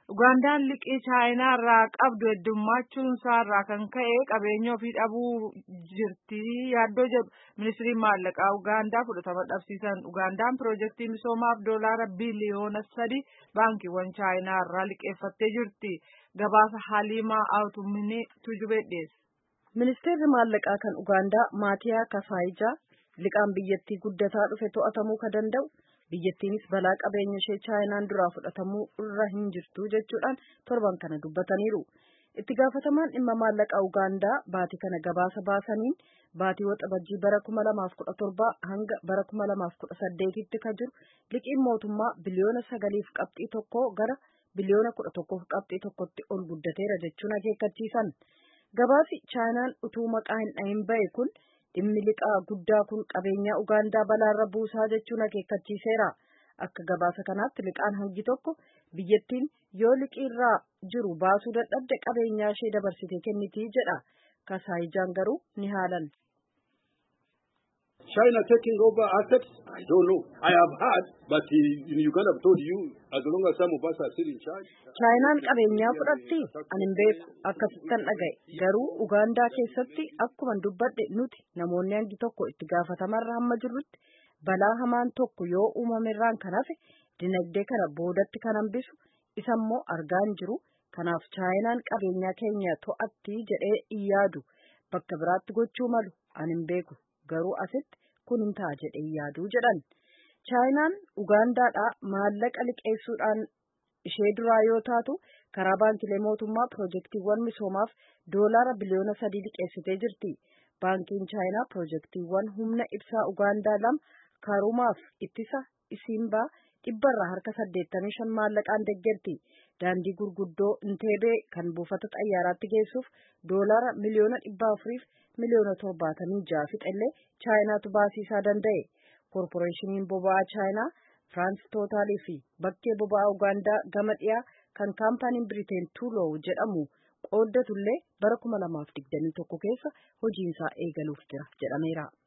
Ugandaan liqii Chaayinaa irraa qabdu heddummachuun isaarraa kan ka'e qabeenya ofii dhabuu jirti yaaddoo jedhu ministiriin maallaqaa Ugaandaa fudhatama dhabsiisan. Ugandaan piroojeektii misoomaaf doolaara biliyoona 3 baankiiwwan Chaayinaa irraa liqeeffattee jirti. Gabaasa Haliimaa Awutumminee Tujubee dhiyeesse. Ministeerri maallaqaa kan Ugaandaa Maatiyaa Kasaayijaa liqaan biyyattii guddataa dhufe to'atamuu ka danda'u biyyattiinis balaa qabeenya ishee Chaayinaan duraa fudhatamuu irra hin jirtu jechuudhaan torban kana dubbataniiru. Itti gaafatamaan dhimma maallaqaa Ugaandaa baatii kana gabaasa baasaniin baatii waxabajjii bara 2017 hanga bara 2018tti ka jiru liqiin mootummaa biliyoona 9.1 gara biliyoona 11.1tti ol guddateera jechuun akeekkachiisan. Gabaasi Chaayinaan utuu maqaa hin dhahin ba'e kun dhimmi liqaa guddaa kun qabeenyaa Ugaandaa balaarra buusaa jechuun akeekkachiiseera. Akka gabaasa kanaatti liqaan hangi tokko biyyattiin yoo liqiirraa jiru baasuu dadhabde qabeenyaa ishee dabarsitee kenniti jedha. Kasaayijaan garuu ni haalan. China taking over assets? I don't know. I have heard, but in Uganda I've told you, as long as some of us are still in charge. Chaayinaan qabeenyaa fudhatti ani hin beeku akkasittan dhagaye. Garuu Ugaandaa keessatti akkuma dubbadhe nuti namoonni hangi tokko itti gaafatamarra hamma jirrutti balaa hamaan tokko yoo uumamerraan kan hafe dinagdee kana boodatti kan hambisu isammoo argaa hin jiru. Kanaaf Chaayinaan qabeenyaa keenya to'atti jedhee hin yaadu. Bakka biraatti gochuu malu ani hin beeku. Garuu asitti kun hin ta'a jedhee yaaduu jedhan. Chaayinaan Ugaandaadhaa maallaqa liqeessuudhaan ishee duraa yoo taatu karaa baankilee mootummaa piroojeektiiwwan misoomaaf doolaara biliyoona 3 liqeessitee jirti. Baankiin Chaayinaa piroojeektiiwwan humna ibsaa Ugaandaa 2 Karumaaf ittisa Isimbaa 185 maallaqaan deeggarti. Daandii gurguddoo Inteebee kan buufata xayyaaraatti geessuuf doolaara miliyoona 400 miliyoona 76 fixellee Chaayinaatu baasiisaa danda'e. Koorporeeshiniin boba'aa Chaayinaa Firaans Tootaalii fi bakkee boba'aa Ugaandaa gama dhiyaa kan kaampaaniin Biriteen Tuuloo jedhamu qooddatullee bara 2021 keessa hojiinsaa eegaluuf jira jedhameera.